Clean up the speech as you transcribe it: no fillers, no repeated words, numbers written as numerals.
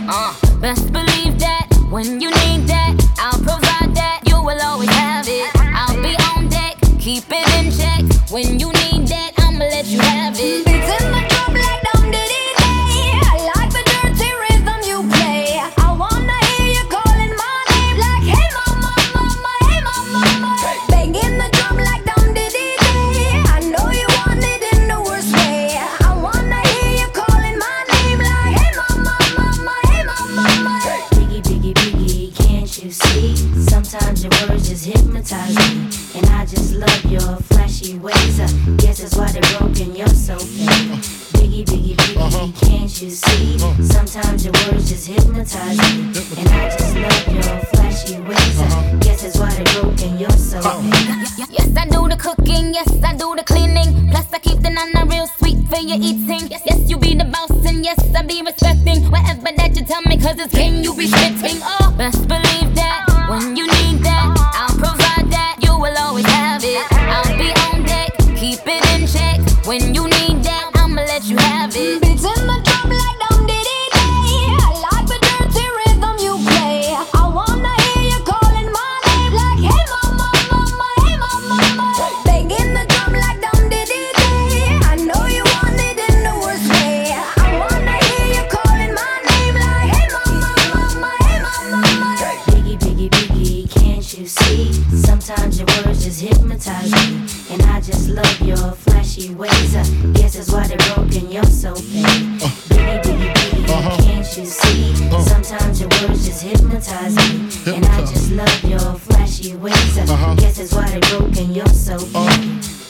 Best believe that when you need that, I'll provide that. You will always have it. I'll be on deck, keep it in check. When you need that, I'ma let you have it. Beats in the drum like dum diddy day. I like the dirty rhythm you play. I wanna hear you calling my name like hey mama, mama, hey mama, mama. Banging the drum like dum diddy day. I know you want it in the worst way. I wanna hear you calling my name like hey mama, mama, hey mama, mama. Biggie, biggie, biggie, can't you see? Sometimes your words just hypnotize me, and I just love your flashy ways. I guess that's why they're broken. You're so fake. Biggie, biggie, biggie, can't you see? Sometimes your words just hypnotize me, and I just love your flashy ways. I guess that's why they're broken. You're so fake. Yes, I do the cooking, yes, I do the cleaning. Plus, I keep the nana real sweet for your eating. Yes, you be the boss, and yes, I be respecting whatever that you tell me, cause it's king you be spitting. Oh, best believe that when you need that, I'll provide that. You will always have it. I'll be on deck, keep it in check. When you need that, I'ma let you have it. Beats in the drum like dum diddy day. I like the dirty rhythm you play. I wanna hear you calling my name like hey mama, mama, hey mama, mama. Banging the drum like dum diddy day. I know you want it in the worst way. I wanna hear you calling my name like hey mama, mama, hey mama, mama. Biggie, biggie, biggie, can't you see? Sometimes your words just hypnotize me, and I just love your flashy ways. I guess that's why they're broken. You're so fake. Biggie, biggie, biggie, can't you see? Sometimes your words just hypnotize me, and I just love your flashy ways. I guess that's why they're broken. You're so fake.